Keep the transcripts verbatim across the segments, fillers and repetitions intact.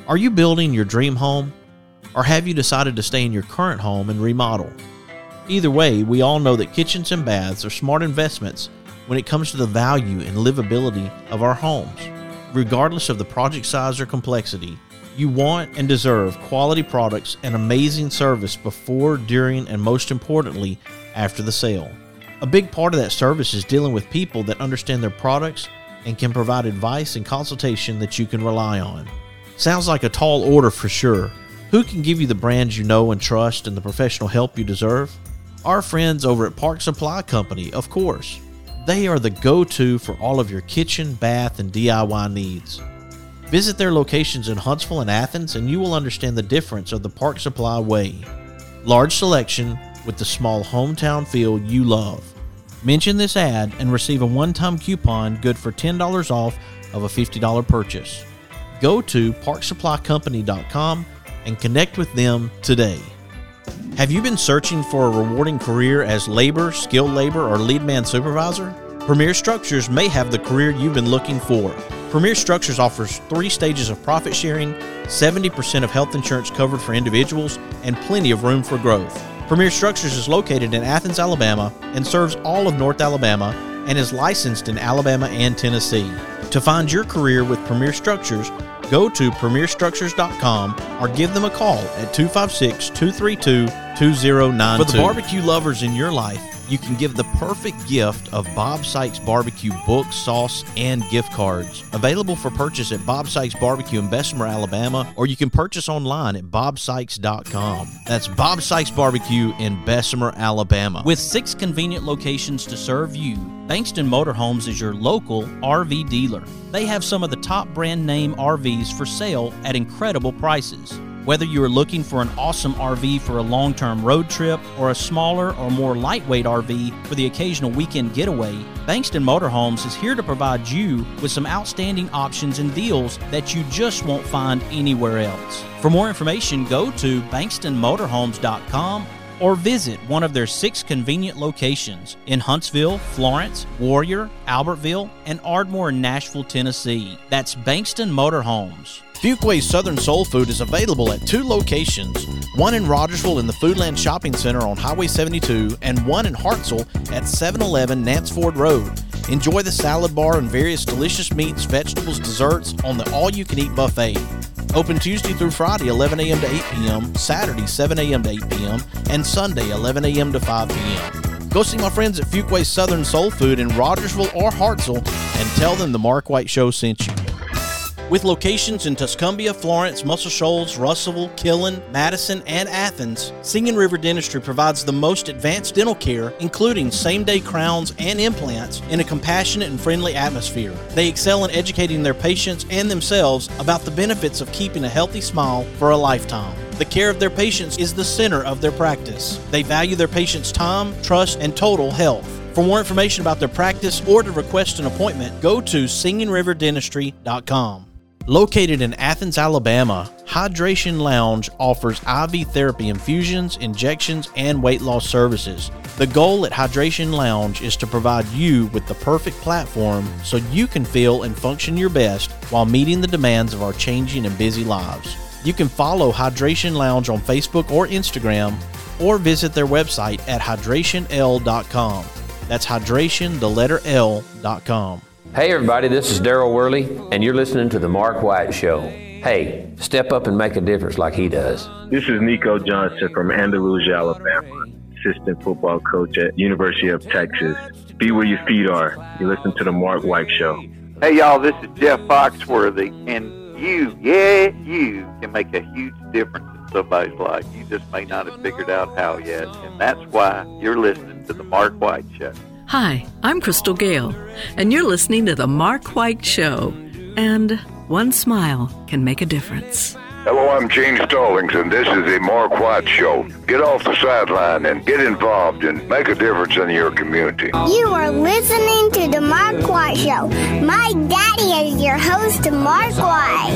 Are you building your dream home? Or have you decided to stay in your current home and remodel? Either way, we all know that kitchens and baths are smart investments when it comes to the value and livability of our homes. Regardless of the project size or complexity, you want and deserve quality products and amazing service before, during, and most importantly, after the sale. A big part of that service is dealing with people that understand their products and can provide advice and consultation that you can rely on. Sounds like a tall order for sure. Who can give you the brands you know and trust and the professional help you deserve? Our friends over at Park Supply Company, of course. They are the go-to for all of your kitchen, bath, and D I Y needs. Visit their locations in Huntsville and Athens and you will understand the difference of the Park Supply way. Large selection with the small hometown feel you love. Mention this ad and receive a one-time coupon good for ten dollars off of a fifty dollars purchase. Go to park supply company dot com and connect with them today. Have you been searching for a rewarding career as labor, skilled labor, or lead man supervisor? Premier Structures may have the career you've been looking for. Premier Structures offers three stages of profit sharing, seventy percent of health insurance covered for individuals, and plenty of room for growth. Premier Structures is located in Athens, Alabama, and serves all of North Alabama and is licensed in Alabama and Tennessee. To find your career with Premier Structures, go to premier structures dot com or give them a call at two five six, two three two, two zero nine two. For the barbecue lovers in your life, you can give the perfect gift of Bob Sykes Barbecue books, sauce, and gift cards. Available for purchase at Bob Sykes Barbecue in Bessemer, Alabama, or you can purchase online at bob sykes dot com. That's Bob Sykes Barbecue in Bessemer, Alabama. With six convenient locations to serve you, Bankston Motorhomes is your local R V dealer. They have some of the top brand name R Vs for sale at incredible prices. Whether you are looking for an awesome R V for a long-term road trip or a smaller or more lightweight R V for the occasional weekend getaway, Bankston Motorhomes is here to provide you with some outstanding options and deals that you just won't find anywhere else. For more information, go to bankston motorhomes dot com or visit one of their six convenient locations in Huntsville, Florence, Warrior, Albertville, and Ardmore in Nashville, Tennessee. That's Bankston Motorhomes. Fuquay's Southern Soul Food is available at two locations, one in Rogersville in the Foodland Shopping Center on Highway seventy-two and one in Hartselle at seven eleven Nance Ford Road. Enjoy the salad bar and various delicious meats, vegetables, desserts on the all-you-can-eat buffet. Open Tuesday through Friday, eleven a.m. to eight p.m., Saturday, seven a.m. to eight p.m., and Sunday, eleven a.m. to five p.m. Go see my friends at Fuquay's Southern Soul Food in Rogersville or Hartselle and tell them the Mark White Show sent you. With locations in Tuscumbia, Florence, Muscle Shoals, Russellville, Killen, Madison, and Athens, Singing River Dentistry provides the most advanced dental care, including same-day crowns and implants, in a compassionate and friendly atmosphere. They excel in educating their patients and themselves about the benefits of keeping a healthy smile for a lifetime. The care of their patients is the center of their practice. They value their patients' time, trust, and total health. For more information about their practice or to request an appointment, go to singing river dentistry dot com. Located in Athens, Alabama, Hydration Lounge offers I V therapy infusions, injections, and weight loss services. The goal at Hydration Lounge is to provide you with the perfect platform so you can feel and function your best while meeting the demands of our changing and busy lives. You can follow Hydration Lounge on Facebook or Instagram, or visit their website at hydration l dot com. That's hydration, the letter L, dot com. Hey everybody, this is Daryl Worley, and you're listening to The Mark White Show. Hey, step up and make a difference like he does. This is Nico Johnson from Andalusia, Alabama, assistant football coach at University of Texas. Be where your feet are. You listen to The Mark White Show. Hey y'all, this is Jeff Foxworthy, and you, yeah, you can make a huge difference in somebody's life. You just may not have figured out how yet, and that's why you're listening to The Mark White Show. Hi, I'm Crystal Gale, and you're listening to The Mark White Show. And one smile can make a difference. Hello, I'm Gene Stallings, and this is The Mark White Show. Get off the sideline and get involved and make a difference in your community. You are listening to The Mark White Show. My daddy is your host, Mark White.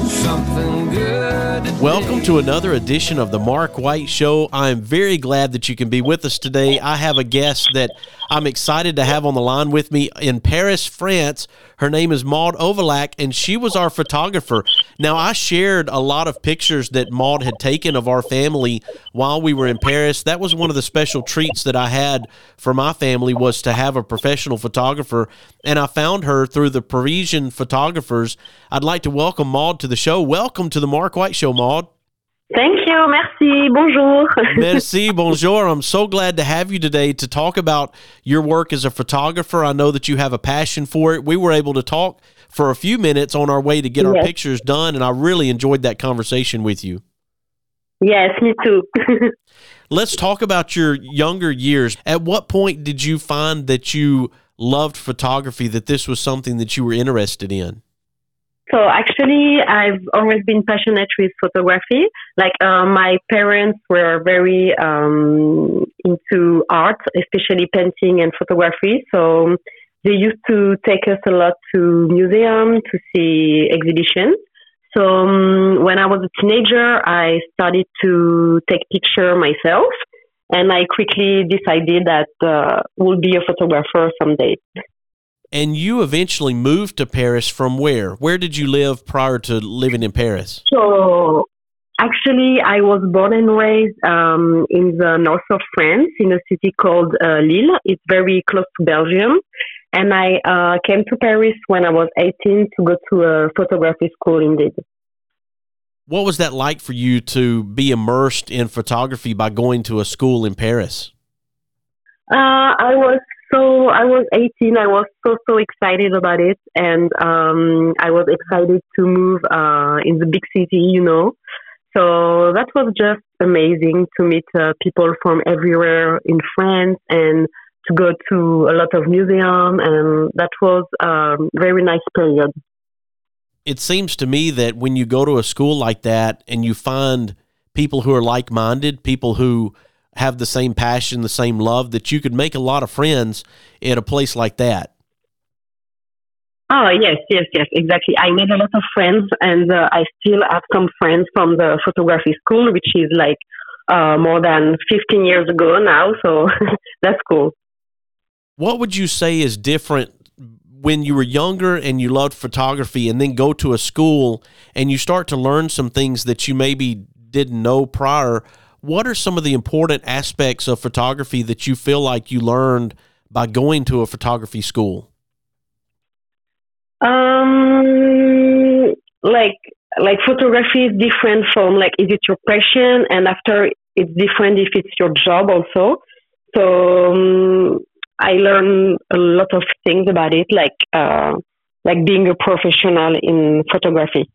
Welcome to another edition of The Mark White Show. I'm very glad that you can be with us today. I have a guest that I'm excited to have on the line with me in Paris, France. Her name is Maud Ovalac, and she was our photographer. Now, I shared a lot of pictures that Maud had taken of our family while we were in Paris. That was one of the special treats that I had for my family, was to have a professional photographer, and I found her through the Parisian photographers. I'd like to welcome Maud to the show. Welcome to the Mark White Show, Maud. Thank you. Merci. Bonjour. Merci. Bonjour. I'm so glad to have you today to talk about your work as a photographer. I know that you have a passion for it. We were able to talk for a few minutes on our way to get our Yes. pictures done, and I really enjoyed that conversation with you. Yes, me too. Let's talk about your younger years. At what point did you find that you loved photography, that this was something that you were interested in? So actually, I've always been passionate with photography. Like uh, my parents were very um, into art, especially painting and photography. So they used to take us a lot to museums to see exhibitions. So um, when I was a teenager, I started to take pictures myself, and I quickly decided that uh, would be a photographer someday. And you eventually moved to Paris from where? Where did you live prior to living in Paris? So actually, I was born and raised um, in the north of France, in a city called uh, Lille. It's very close to Belgium. And I uh, came to Paris when I was eighteen to go to a photography school indeed. What was that like for you to be immersed in photography by going to a school in Paris? Uh, I was so I was eighteen. I was so so excited about it, and um, I was excited to move uh, in the big city. You know, so that was just amazing to meet uh, people from everywhere in France and to go to a lot of museums, and that was a very nice period. It seems to me that when you go to a school like that and you find people who are like-minded, people who have the same passion, the same love, that you could make a lot of friends at a place like that. Oh, yes, yes, yes, exactly. I made a lot of friends, and uh, I still have some friends from the photography school, which is like uh, more than fifteen years ago now, so that's cool. What would you say is different when you were younger and you loved photography and then go to a school and you start to learn some things that you maybe didn't know prior? What are some of the important aspects of photography that you feel like you learned by going to a photography school? Um, like, like photography is different from like, is it your passion? And after it's different if it's your job also. So, um, I learned a lot of things about it, like uh, like being a professional in photography.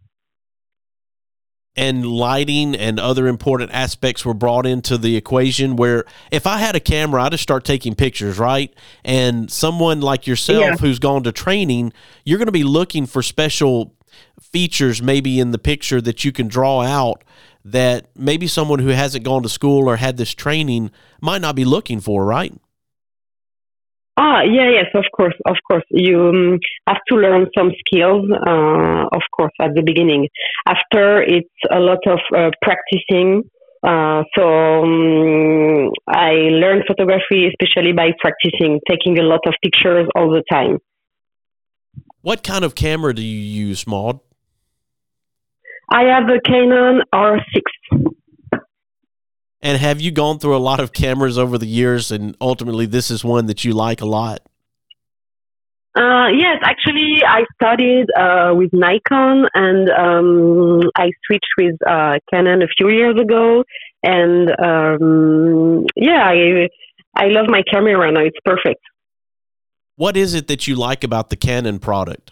And lighting and other important aspects were brought into the equation, where if I had a camera, I'd just start taking pictures, right? And someone like yourself Yeah. who's gone to training, you're going to be looking for special features maybe in the picture that you can draw out that maybe someone who hasn't gone to school or had this training might not be looking for, right? Ah, yeah, yes, of course, of course. You um, have to learn some skills, uh, of course, at the beginning. After, it's a lot of uh, practicing. Uh, so um, I learned photography especially by practicing, taking a lot of pictures all the time. What kind of camera do you use, Maud? I have a Canon R six. And have you gone through a lot of cameras over the years, and ultimately this is one that you like a lot? Uh, yes, actually, I started uh, with Nikon, and um, I switched with uh, Canon a few years ago. And um, yeah, I I love my camera now. It's perfect. What is it that you like about the Canon product?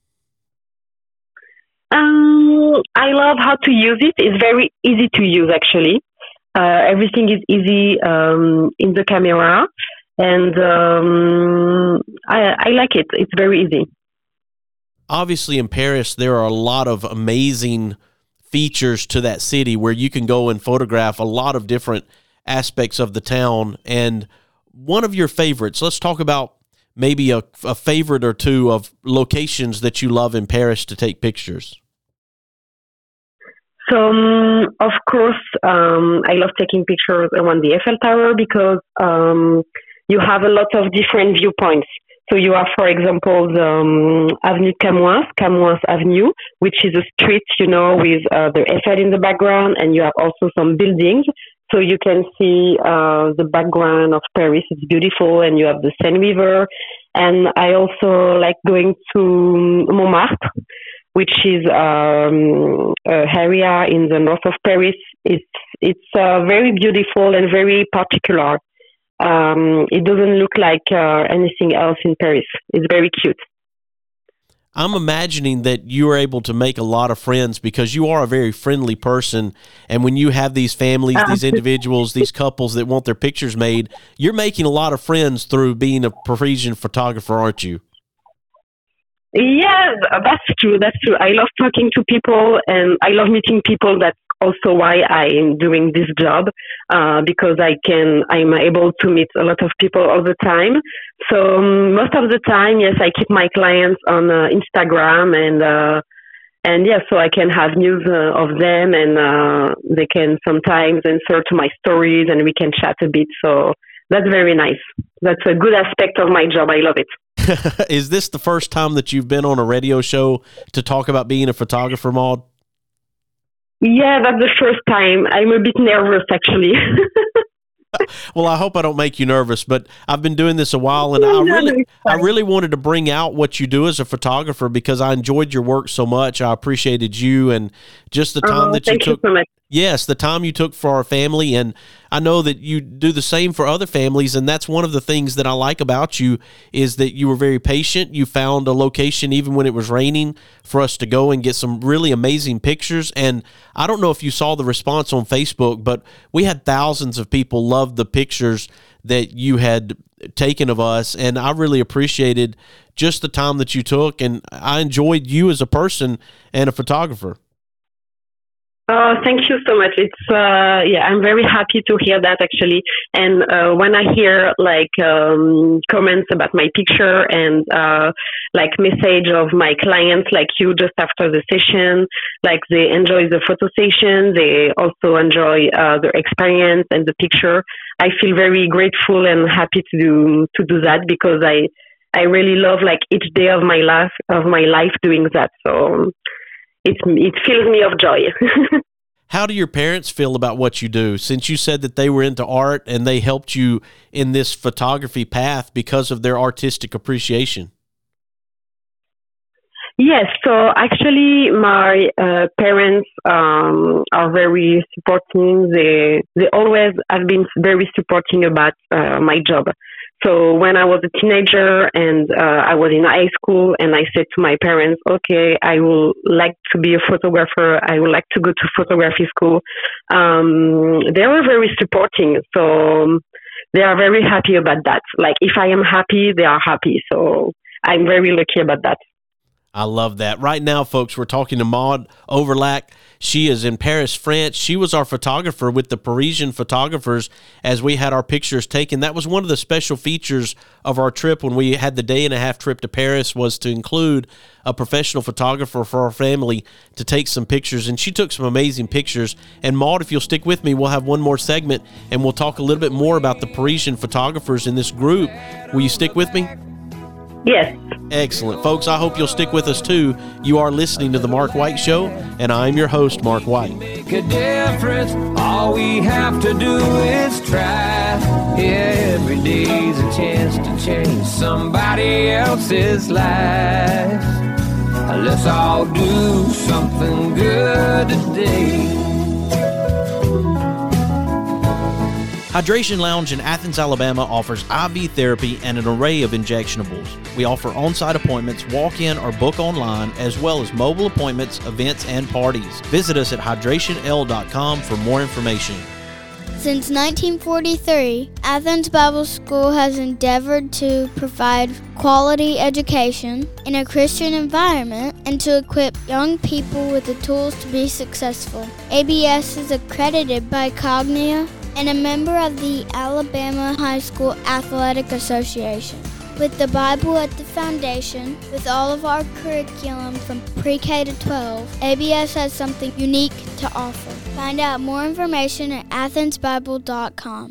Um, I love how to use it. It's very easy to use, actually. Uh, everything is easy um, in the camera, and um, I, I like it. It's very easy. Obviously, in Paris, there are a lot of amazing features to that city where you can go and photograph a lot of different aspects of the town. And one of your favorites, let's talk about maybe a, a favorite or two of locations that you love in Paris to take pictures. So, um, of course, um, I love taking pictures around the Eiffel Tower because um, you have a lot of different viewpoints. So you have, for example, the um, Avenue Camoens, Camoens Avenue, which is a street, you know, with uh, the Eiffel in the background, and you have also some buildings. So you can see uh, the background of Paris. It's beautiful, and you have the Seine River. And I also like going to Montmartre, which is um, an area in the north of Paris. It's it's uh, very beautiful and very particular. Um, it doesn't look like uh, anything else in Paris. It's very cute. I'm imagining that you are able to make a lot of friends because you are a very friendly person. And when you have these families, uh, these individuals, these couples that want their pictures made, you're making a lot of friends through being a Parisian photographer, aren't you? Yeah, that's true. That's true. I love talking to people, and I love meeting people. That's also why I'm doing this job, uh, because I can, I'm able to meet a lot of people all the time. So um, most of the time, yes, I keep my clients on uh, Instagram, and uh, and yeah, so I can have news uh, of them, and uh, they can sometimes answer to my stories, and we can chat a bit. So that's very nice. That's a good aspect of my job. I love it. Is this the first time that you've been on a radio show to talk about being a photographer, Maud? Yeah, that's the first time. I'm a bit nervous, actually. Well, I hope I don't make you nervous, but I've been doing this a while, and I really, I really wanted to bring out what you do as a photographer because I enjoyed your work so much. I appreciated you and just the time oh, that you thank took. You so much. Yes, the time you took for our family, and I know that you do the same for other families, and that's one of the things that I like about you is that you were very patient. You found a location even when it was raining for us to go and get some really amazing pictures, and I don't know if you saw the response on Facebook, but we had thousands of people love the pictures that you had taken of us, and I really appreciated just the time that you took, and I enjoyed you as a person and a photographer. Oh, thank you so much. It's, uh, yeah, I'm very happy to hear that actually. And, uh, when I hear like, um, comments about my picture and, uh, like message of my clients, like you just after the session, like they enjoy the photo session. They also enjoy, uh, the experience and the picture. I feel very grateful and happy to do, to do that because I, I really love like each day of my life, of my life doing that. So, It, it fills me of joy. How do your parents feel about what you do? Since you said that they were into art and they helped you in this photography path because of their artistic appreciation. Yes, so actually my uh, parents um, are very supporting. They they always have been very supporting about uh, my job. So when I was a teenager and uh, I was in high school and I said to my parents, okay, I would like to be a photographer. I would like to go to photography school. Um, they were very supporting. So they are very happy about that. Like if I am happy, they are happy. So I'm very lucky about that. I love that. Right now, folks, we're talking to Maud Overlac. She is in Paris, France. She was our photographer with the Parisian photographers as we had our pictures taken. That was one of the special features of our trip when we had the day and a half trip to Paris was to include a professional photographer for our family to take some pictures. And she took some amazing pictures. And Maud, if you'll stick with me, we'll have one more segment and we'll talk a little bit more about the Parisian photographers in this group. Will you stick with me? Yes. Excellent. Folks, I hope you'll stick with us too. You are listening to The Mark White Show, and I'm your host, Mark White. Make a difference. All we have to do is try. Yeah, every day's a chance to change somebody else's life. Let's all do something good today. Hydration Lounge in Athens, Alabama offers I V therapy and an array of injectionables. We offer on-site appointments, walk-in or book online, as well as mobile appointments, events, and parties. Visit us at hydration l dot com for more information. Since nineteen forty-three, Athens Bible School has endeavored to provide quality education in a Christian environment and to equip young people with the tools to be successful. A B S is accredited by Cognia and a member of the Alabama High School Athletic Association. With the Bible at the foundation, with all of our curriculum from pre-K to twelve, A B S has something unique to offer. Find out more information at athens bible dot com.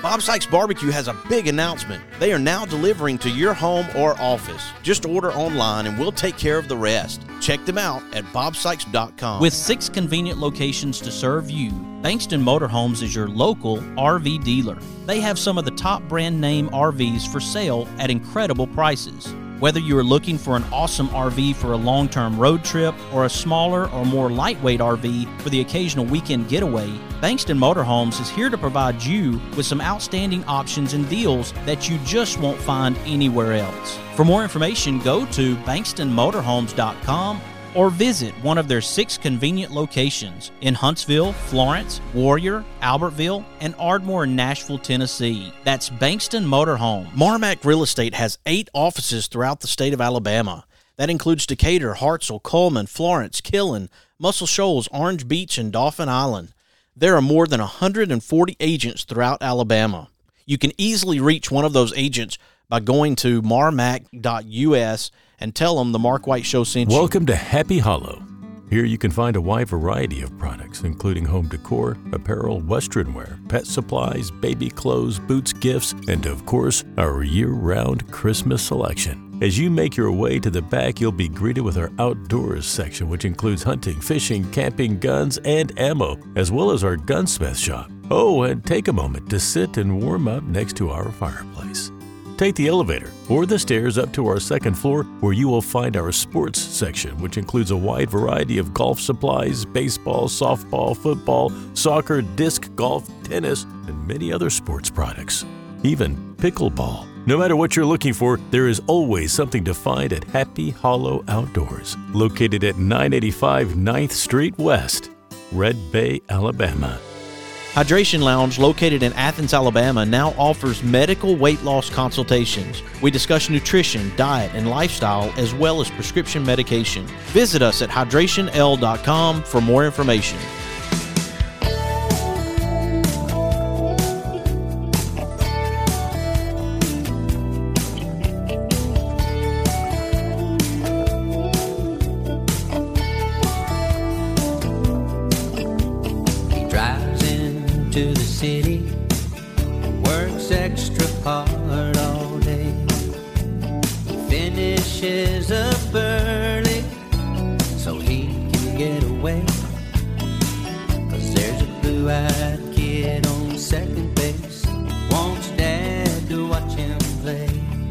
Bob Sykes Barbecue has a big announcement. They are now delivering to your home or office. Just order online and we'll take care of the rest. Check them out at bob sykes dot com. With six convenient locations to serve you, Bankston Motorhomes is your local R V dealer. They have some of the top brand name R Vs for sale at incredible prices. Whether you are looking for an awesome R V for a long-term road trip or a smaller or more lightweight R V for the occasional weekend getaway, Bankston Motorhomes is here to provide you with some outstanding options and deals that you just won't find anywhere else. For more information, go to bankston motorhomes dot com or visit one of their six convenient locations in Huntsville, Florence, Warrior, Albertville, and Ardmore in Nashville, Tennessee. That's Bankston Motorhome. Marmac Real Estate has eight offices throughout the state of Alabama. That includes Decatur, Hartselle, Coleman, Florence, Killen, Muscle Shoals, Orange Beach, and Dauphin Island. There are more than one hundred forty agents throughout Alabama. You can easily reach one of those agents by going to marmac dot U S and tell them the Mark White Show sent you. Welcome to Happy Hollow. Here you can find a wide variety of products, including home decor, apparel, western wear, pet supplies, baby clothes, boots, gifts, and of course, our year-round Christmas selection. As you make your way to the back, you'll be greeted with our outdoors section, which includes hunting, fishing, camping, guns, and ammo, as well as our gunsmith shop. Oh, and take a moment to sit and warm up next to our fireplace. Take the elevator or the stairs up to our second floor, where you will find our sports section, which includes a wide variety of golf supplies, baseball, softball, football, soccer, disc golf, tennis, and many other sports products, even pickleball. No matter what you're looking for, there is always something to find at Happy Hollow Outdoors, located at nine eighty-five ninth Street West, Red Bay, Alabama. Hydration Lounge, located in Athens, Alabama, now offers medical weight loss consultations. We discuss nutrition, diet, and lifestyle, as well as prescription medication. Visit us at hydration l dot com for more information. To the city, works extra hard all day, finishes up early so he can get away, 'cause there's a blue-eyed kid on second base, wants dad to watch him play.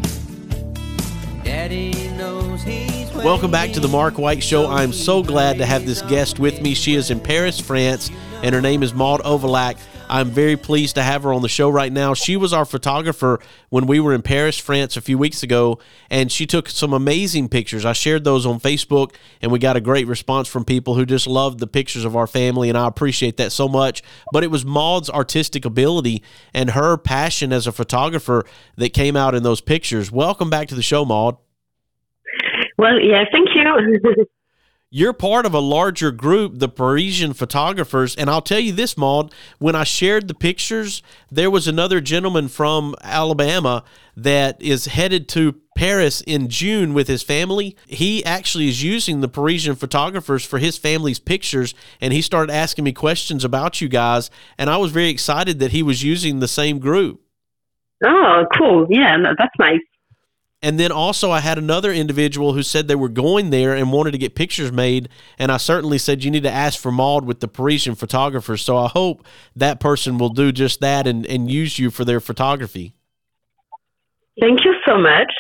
Daddy knows he's Welcome back to the Mark White Show. I'm so glad to have this guest with me. She is in Paris, France, and her name is Maude Ovalac. I'm very pleased to have her on the show right now. She was our photographer when we were in Paris, France a few weeks ago, and she took some amazing pictures. I shared those on Facebook, and we got a great response from people who just loved the pictures of our family, and I appreciate that so much. But it was Maude's artistic ability and her passion as a photographer that came out in those pictures. Welcome back to the show, Maude. Well, yeah, thank you. You're part of a larger group, the Parisian photographers, and I'll tell you this, Maude, when I shared the pictures, there was another gentleman from Alabama that is headed to Paris in June with his family. He actually is using the Parisian photographers for his family's pictures, and he started asking me questions about you guys, and I was very excited that he was using the same group. Oh, cool. Yeah, that's nice. And then also I had another individual who said they were going there and wanted to get pictures made, and I certainly said you need to ask for Maude with the Parisian photographers. So I hope that person will do just that and, and use you for their photography. Thank you so much.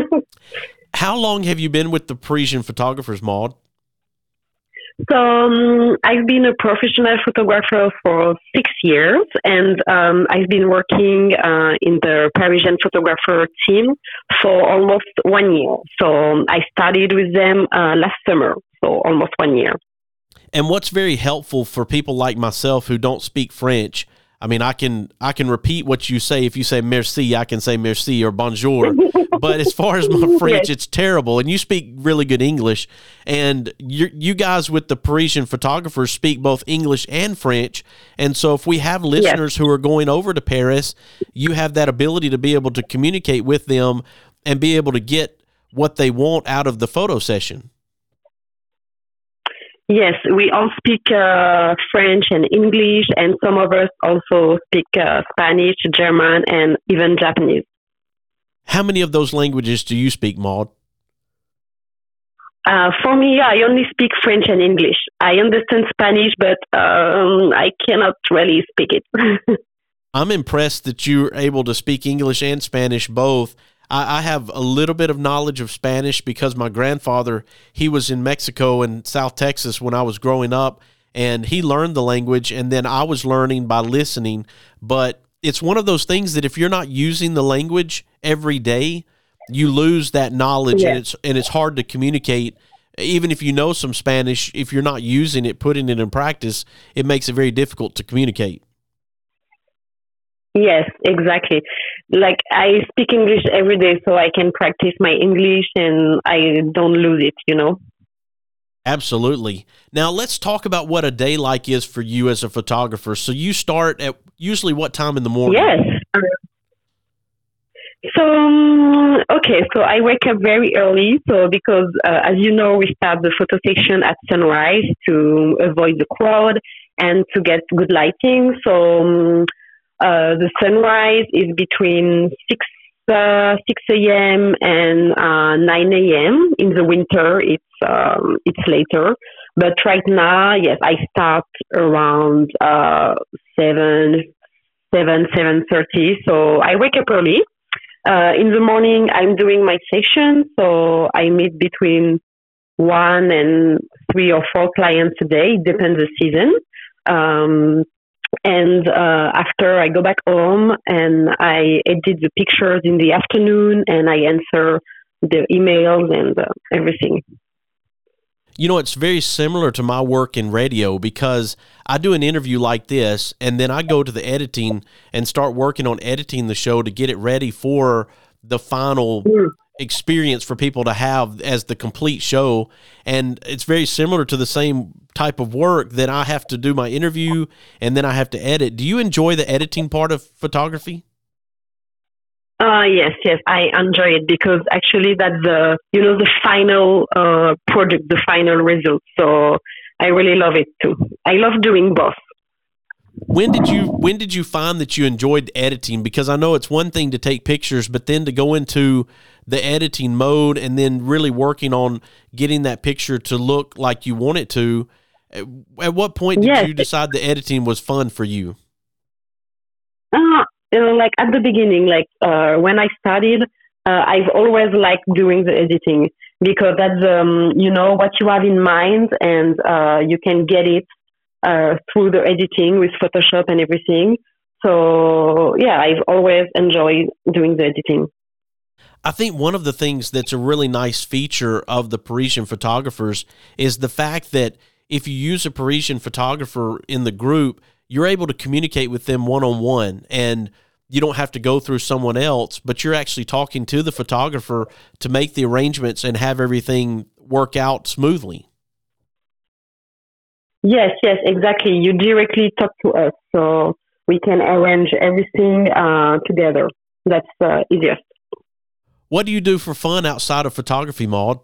How long have you been with the Parisian photographers, Maude? So um, I've been a professional photographer for six years, and um, I've been working uh, in the Parisian photographer team for almost one year. So um, I started with them uh, last summer, so almost one year. And what's very helpful for people like myself who don't speak French, I mean, I can I can repeat what you say. If you say merci, I can say merci or bonjour. But as far as my French, yes. It's terrible. And you speak really good English. And you you guys with the Parisian photographers speak both English and French. And so if we have listeners yes. who are going over to Paris, you have that ability to be able to communicate with them and be able to get what they want out of the photo session. Yes, we all speak uh, French and English, and some of us also speak uh, Spanish, German, and even Japanese. How many of those languages do you speak, Maude? Uh, for me, I only speak French and English. I understand Spanish, but um, I cannot really speak it. I'm impressed that you're able to speak English and Spanish both. I, I have a little bit of knowledge of Spanish because my grandfather, he was in Mexico and South Texas when I was growing up, and he learned the language, and then I was learning by listening. But it's one of those things that if you're not using the language every day, you lose that knowledge, yeah. and it's and it's hard to communicate. Even if you know some Spanish, if you're not using it, putting it in practice, it makes it very difficult to communicate. Yes, exactly. Like, I speak English every day, so I can practice my English and I don't lose it, you know? Absolutely. Now, let's talk about what a day like is for you as a photographer. So you start at usually what time in the morning? Yes. So, um, okay, so I wake up very early. So because, uh, as you know, we start the photo session at sunrise to avoid the crowd and to get good lighting. So um, uh, the sunrise is between six a.m. and uh, nine a.m. In the winter, it's um, it's later. But right now, yes, I start around uh, seven, seven, seven thirty. So I wake up early. Uh, in the morning, I'm doing my session, so I meet between one and three or four clients a day. It depends the season. Um, and uh, after I go back home and I edit the pictures in the afternoon and I answer the emails and uh, everything. You know, it's very similar to my work in radio because I do an interview like this and then I go to the editing and start working on editing the show to get it ready for the final mm. experience for people to have as the complete show. And it's very similar to the same type of work that I have to do my interview and then I have to edit. Do you enjoy the editing part of photography? Uh, yes, yes, I enjoy it because actually that's the, you know, the final uh, product, the final result. So I really love it too. I love doing both. When did you when did you find that you enjoyed editing? Because I know it's one thing to take pictures, but then to go into the editing mode and then really working on getting that picture to look like you want it to. At what point did yes. you decide the editing was fun for you? Uh, You know, like at the beginning, like uh, when I started, uh, I've always liked doing the editing because that's, um, you know, what you have in mind and uh, you can get it uh, through the editing with Photoshop and everything. So, yeah, I've always enjoyed doing the editing. I think one of the things that's a really nice feature of the Parisian photographers is the fact that if you use a Parisian photographer in the group, you're able to communicate with them one-on-one and you don't have to go through someone else, but you're actually talking to the photographer to make the arrangements and have everything work out smoothly. Yes, yes, exactly. You directly talk to us, so we can arrange everything uh, together. That's uh, easiest. What do you do for fun outside of photography, Maude?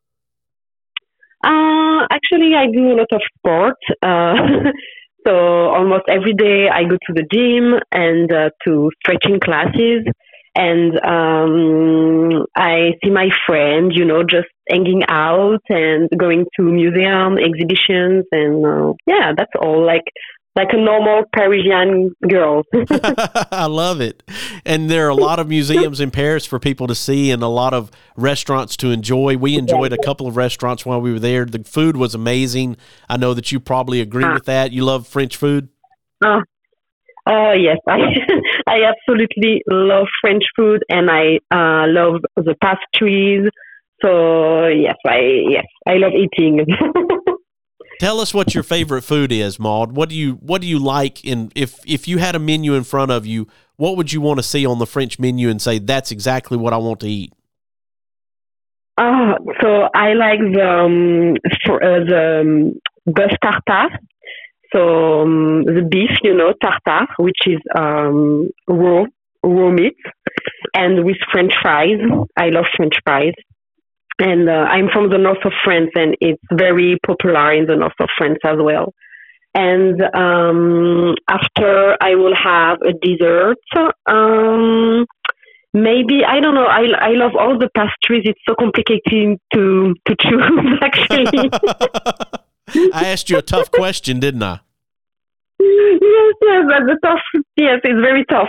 Uh, actually, I do a lot of sport. Uh, So almost every day I go to the gym and uh, to stretching classes and um, I see my friends, you know, just hanging out and going to museum exhibitions and uh, yeah, that's all like like a normal Parisian girl. I love it. And there are a lot of museums in Paris for people to see and a lot of restaurants to enjoy. We enjoyed a couple of restaurants while we were there. The food was amazing. I know that you probably agree ah. with that. You love French food? Oh, uh, yes. I I absolutely love French food and I uh, love the pastries. So, yes, I yes, I love eating. Tell us what your favorite food is, Maude. What do you what do you like in if if you had a menu in front of you, what would you want to see on the French menu and say that's exactly what I want to eat? Uh, so I like the um, for, uh, the um, bœuf tartare. So um, the beef, you know, tartare, which is um, raw raw meat, and with French fries. I love French fries. And uh, I'm from the north of France, and it's very popular in the north of France as well. And um, after I will have a dessert. Um, maybe, I don't know, I, I love all the pastries. It's so complicated to, to choose, actually. I asked you a tough question, didn't I? Yes, yes, that's a tough, yes, it's very tough.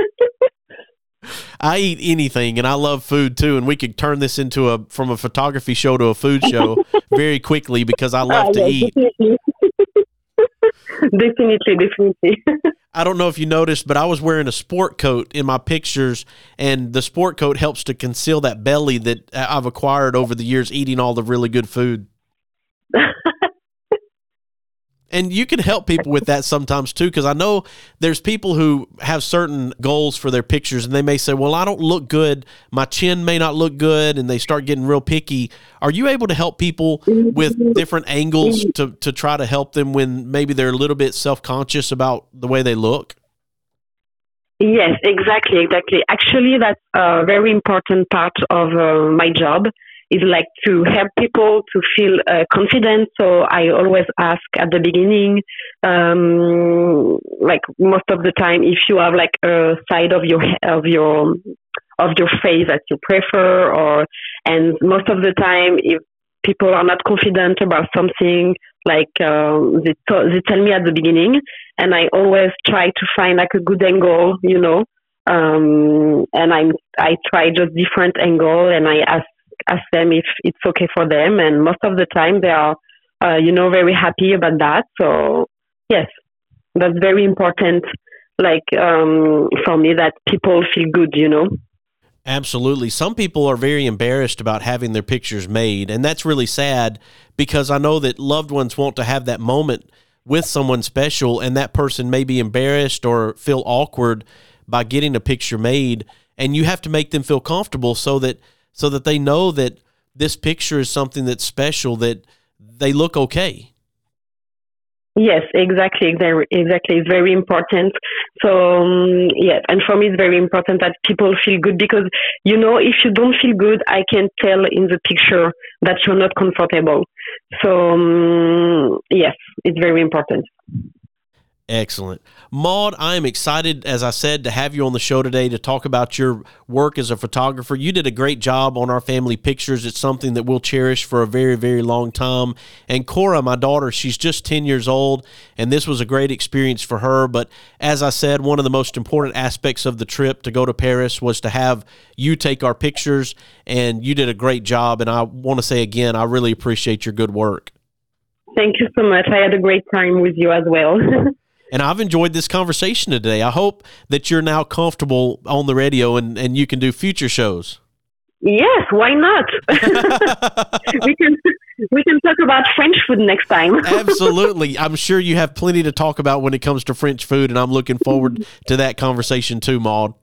I eat anything, and I love food too. And we could turn this into a from a photography show to a food show very quickly because I love uh, to yes, eat. Definitely, definitely. definitely. I don't know if you noticed, but I was wearing a sport coat in my pictures, and the sport coat helps to conceal that belly that I've acquired over the years eating all the really good food. And you can help people with that sometimes too, because I know there's people who have certain goals for their pictures, and they may say, well, I don't look good. My chin may not look good, and they start getting real picky. Are you able to help people with different angles to, to try to help them when maybe they're a little bit self-conscious about the way they look? Yes, exactly, exactly. Actually, that's a very important part of uh, my job. Is like to help people to feel uh, confident. So I always ask at the beginning, um, like most of the time, if you have like a side of your of your of your face that you prefer, or and most of the time, if people are not confident about something, like um, they, t- they tell me at the beginning, and I always try to find like a good angle, you know, um, and I'm I try just different angle, and I ask. ask them if it's okay for them, and most of the time they are uh, you know very happy about that. So yes, that's very important, like um, for me, that people feel good, you know. Absolutely. Some people are very embarrassed about having their pictures made, and that's really sad, because I know that loved ones want to have that moment with someone special, and that person may be embarrassed or feel awkward by getting a picture made, and you have to make them feel comfortable so that so that they know that this picture is something that's special, that they look okay. Yes, exactly, exactly. It's very important. So, um, yes, and for me it's very important that people feel good, because, you know, if you don't feel good, I can tell in the picture that you're not comfortable. So, um, yes, it's very important. Excellent. Maude, I am excited, as I said, to have you on the show today to talk about your work as a photographer. You did a great job on our family pictures. It's something that we'll cherish for a very, very long time. And Cora, my daughter, she's just ten years old, and this was a great experience for her. But as I said, one of the most important aspects of the trip to go to Paris was to have you take our pictures, and you did a great job. And I want to say again, I really appreciate your good work. Thank you so much. I had a great time with you as well. And I've enjoyed this conversation today. I hope that you're now comfortable on the radio and, and you can do future shows. Yes, why not? we can we can talk about French food next time. Absolutely. I'm sure you have plenty to talk about when it comes to French food, and I'm looking forward to that conversation too, Maude.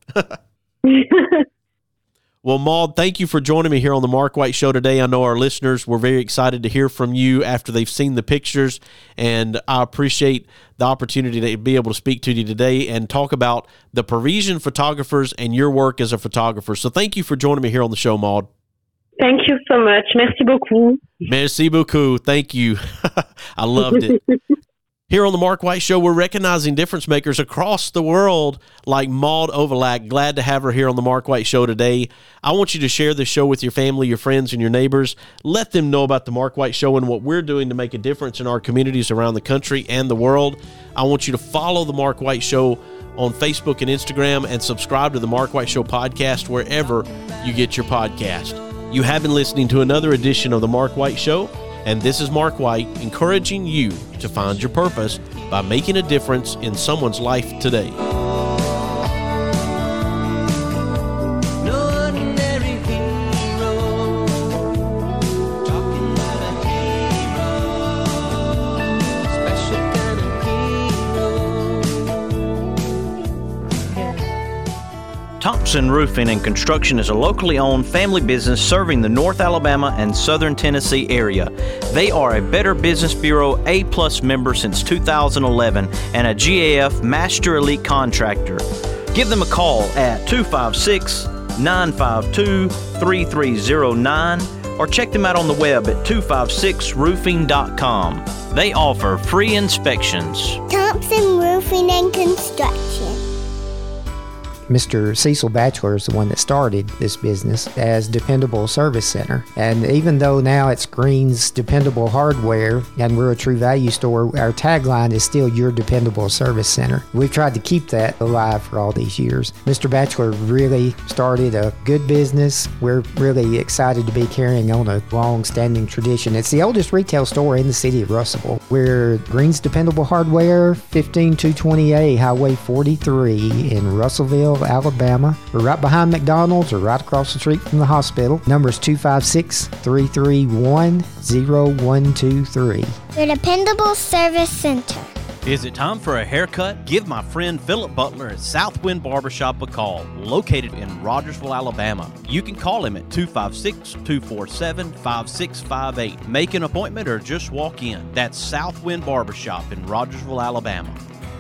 Well, Maude, thank you for joining me here on the Mark White Show today. I know our listeners were very excited to hear from you after they've seen the pictures, and I appreciate the opportunity to be able to speak to you today and talk about the Parisian photographers and your work as a photographer. So thank you for joining me here on the show, Maude. Thank you so much. Merci beaucoup. Merci beaucoup. Thank you. I loved it. Here on the Mark White Show, we're recognizing difference makers across the world like Maude Ovalak. Glad to have her here on the Mark White Show today. I want you to share this show with your family, your friends, and your neighbors. Let them know about the Mark White Show and what we're doing to make a difference in our communities around the country and the world. I want you to follow the Mark White Show on Facebook and Instagram, and subscribe to the Mark White Show podcast wherever you get your podcast. You have been listening to another edition of the Mark White Show. And this is Mark White, encouraging you to find your purpose by making a difference in someone's life today. Thompson Roofing and Construction is a locally owned family business serving the North Alabama and Southern Tennessee area. They are a Better Business Bureau A-plus member since two thousand eleven and a G A F Master Elite Contractor. Give them a call at two five six, nine five two, three three zero nine or check them out on the web at two five six roofing dot com. They offer free inspections. Thompson Roofing and Construction. Mister Cecil Batchelor is the one that started this business as Dependable Service Center. And even though now it's Green's Dependable Hardware and we're a True Value store, our tagline is still Your Dependable Service Center. We've tried to keep that alive for all these years. Mister Batchelor really started a good business. We're really excited to be carrying on a long-standing tradition. It's the oldest retail store in the city of Russellville. We're Green's Dependable Hardware, fifteen two twenty A Highway forty-three in Russellville, Alabama. We're right behind McDonald's or right across the street from the hospital. Number is two five six, three three one, zero one two three. Your Dependable Service Center. Is it time for a haircut? Give my friend Philip Butler at Southwind Barbershop a call, located in Rogersville, Alabama. You can call him at two five six, two four seven, five six five eight. Make an appointment or just walk in. That's Southwind Barbershop in Rogersville, Alabama.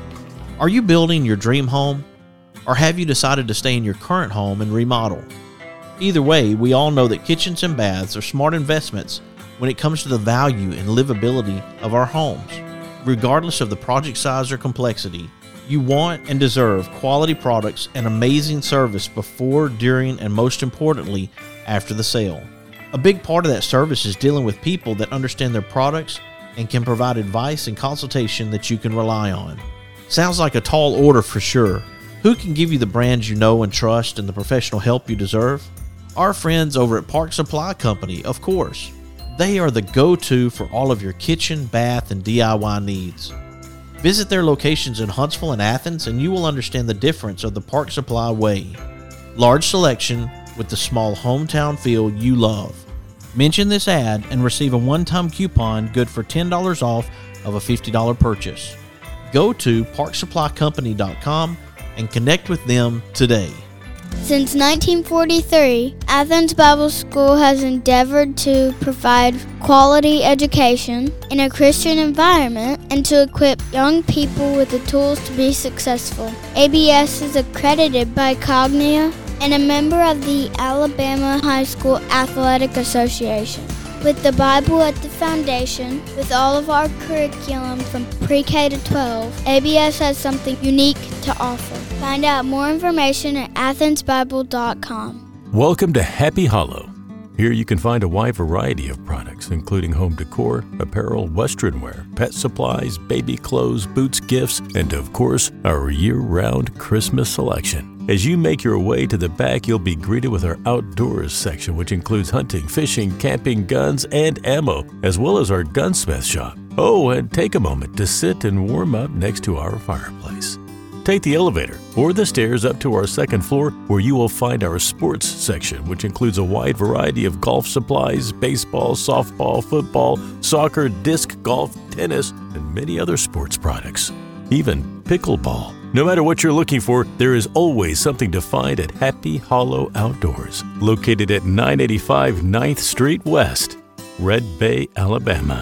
Are you building your dream home? Or have you decided to stay in your current home and remodel? Either way, we all know that kitchens and baths are smart investments when it comes to the value and livability of our homes. Regardless of the project size or complexity, you want and deserve quality products and amazing service before, during, and most importantly, after the sale. A big part of that service is dealing with people that understand their products and can provide advice and consultation that you can rely on. Sounds like a tall order for sure. Who can give you the brands you know and trust and the professional help you deserve? Our friends over at Park Supply Company, of course. They are the go-to for all of your kitchen, bath, and D I Y needs. Visit their locations in Huntsville and Athens and you will understand the difference of the Park Supply way. Large selection with the small hometown feel you love. Mention this ad and receive a one-time coupon good for ten dollars off of a fifty dollars purchase. Go to park supply company dot com and connect with them today. Since nineteen forty-three, Athens Bible School has endeavored to provide quality education in a Christian environment and to equip young people with the tools to be successful. A B S is accredited by Cognia and a member of the Alabama High School Athletic Association. With the Bible at the foundation, with all of our curriculum from pre-K to twelve, A B S has something unique to offer. Find out more information at athens bible dot com. Welcome to Happy Hollow. Here you can find a wide variety of products, including home decor, apparel, western wear, pet supplies, baby clothes, boots, gifts, and of course, our year-round Christmas selection. As you make your way to the back, you'll be greeted with our outdoors section, which includes hunting, fishing, camping, guns, and ammo, as well as our gunsmith shop. Oh, and take a moment to sit and warm up next to our fireplace. Take the elevator or the stairs up to our second floor where you will find our sports section, which includes a wide variety of golf supplies, baseball, softball, football, soccer, disc golf, tennis, and many other sports products. Even pickleball. No matter what you're looking for, there is always something to find at Happy Hollow Outdoors, located at nine eighty-five ninth Street West, Red Bay, Alabama.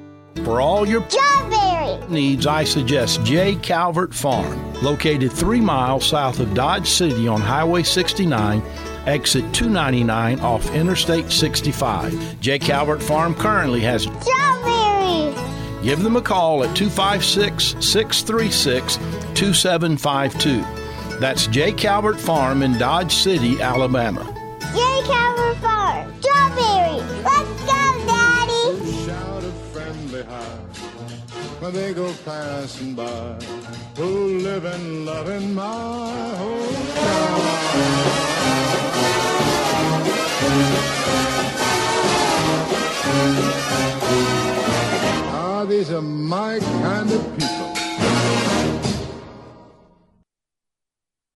For all your strawberry needs, I suggest J. Calvert Farm, located three miles south of Dodge City on Highway sixty-nine, exit two ninety-nine off Interstate sixty-five. J. Calvert Farm currently has strawberries. Give them a call at two five six, six three six, two seven five two. That's J. Calvert Farm in Dodge City, Alabama. J. Calvert Farm, strawberries. Let's go, Daddy. Shout a friendly hi when they go passing by, who live and love in my hometown. These are my kind of people.